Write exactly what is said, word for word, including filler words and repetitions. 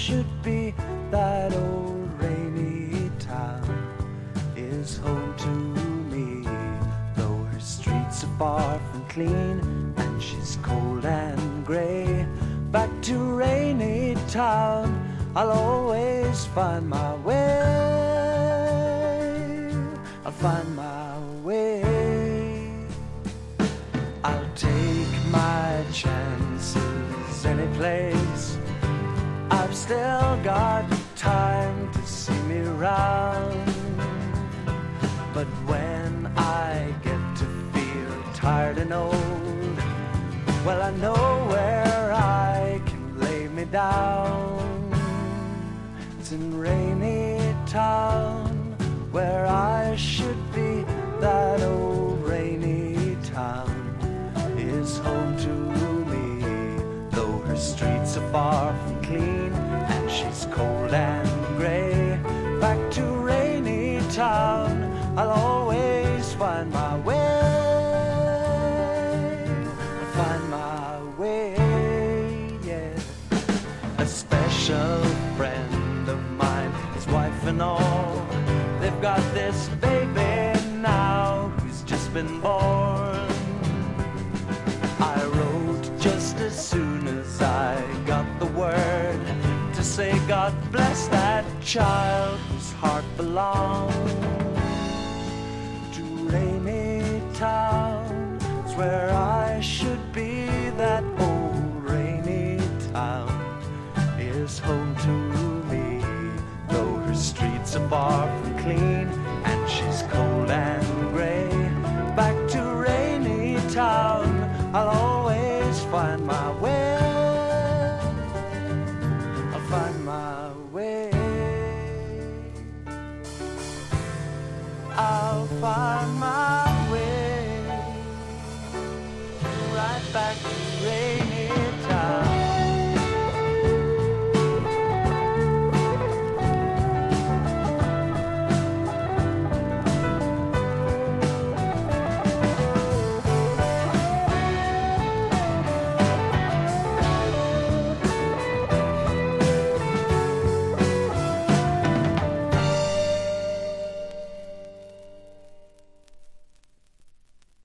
should be. That old rainy town is home to me. Though her streets are far from clean and she's cold and grey, back to rainy town I'll always find my way. I'll find my way. I'll take my chances any place. I've still got time to see me round. But when I get to feel tired and old, well, I know where I can lay me down. It's in rainy town where I should be. That old rainy town is home to me. Though her streets are far from clean and she's cold and grey, back to rainy town I'll always find my way. I'll find my way, yeah. A special friend of mine, his wife and all, they've got this baby now who's just been born. I wrote just as soon as I got the word to say God bless that child whose heart belongs to rainy town. It's where I should be. That old rainy town is home to me. Though her streets are far from clean and she's cold and grey, back to rainy town I'll always find my way. I'll find my way. I'll find my way right back to rainy